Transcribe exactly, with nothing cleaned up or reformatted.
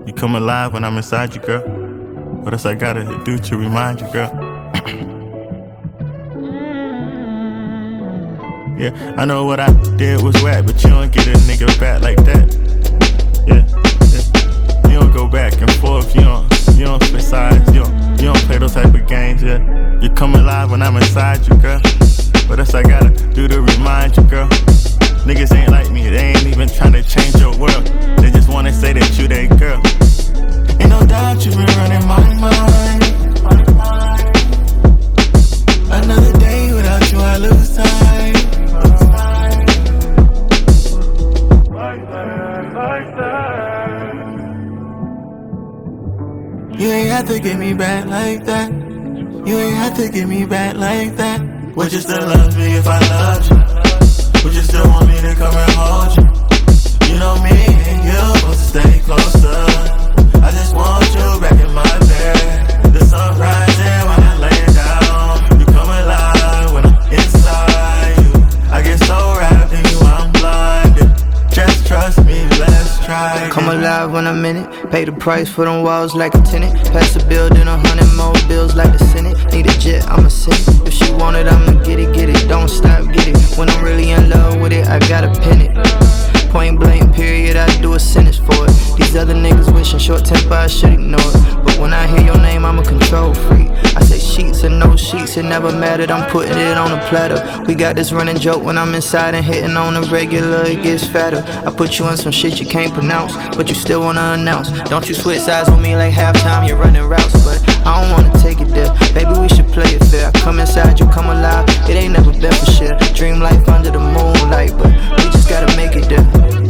You come alive when I'm inside you, girl. What else I gotta do to remind you, girl? Yeah, I know what I did was whack, but you don't get a nigga back like that. Yeah, yeah. You don't go back and forth, you don't, you don't switch sides, you don't, you don't play those type of games, yeah. You come alive when I'm inside you, girl. What else I gotta do to remind you, girl? Niggas ain't like me, they ain't even tryna change your world. They just wanna say that you they girl. Ain't no doubt you been running my mind. Another day without you, I lose time. Like that, like that. You ain't have to get me back like that. You ain't have to get me back like that. Would you still love me if I loved you? Would you still want me to come and hold you? You know me and you supposed to stay closer. I just want you back in my bed. The sun rising when I lay down. You come alive when I'm inside you. I get so wrapped in you, I'm blinded. Just trust me, let's try. Come alive when I'm in it. Pay the price for them walls like a tenant. Pass the bill, then a hundred more bills like the Senate. Need a jet, I'ma send it. If she want it, I'ma get it, get it. Don't stop, get it. When I'm really in love with it, I gotta pin it. Point blank, period, I do a sentence for it. These other niggas wishing short temper, I should ignore it. But when I hear your name, I'm a control freak. I say sheets and no sheets, it never mattered. I'm putting it on a platter. We got this running joke when I'm inside and hitting on the regular, it gets fatter. I put you in some shit you can't pronounce, but you still wanna announce. Don't you switch sides on me like halftime, you're running routes. But I don't wanna take it there, baby, we should play it fair. I come inside, you come alive, it ain't never been for shit. Dream life under the moonlight, but we just gotta make it there.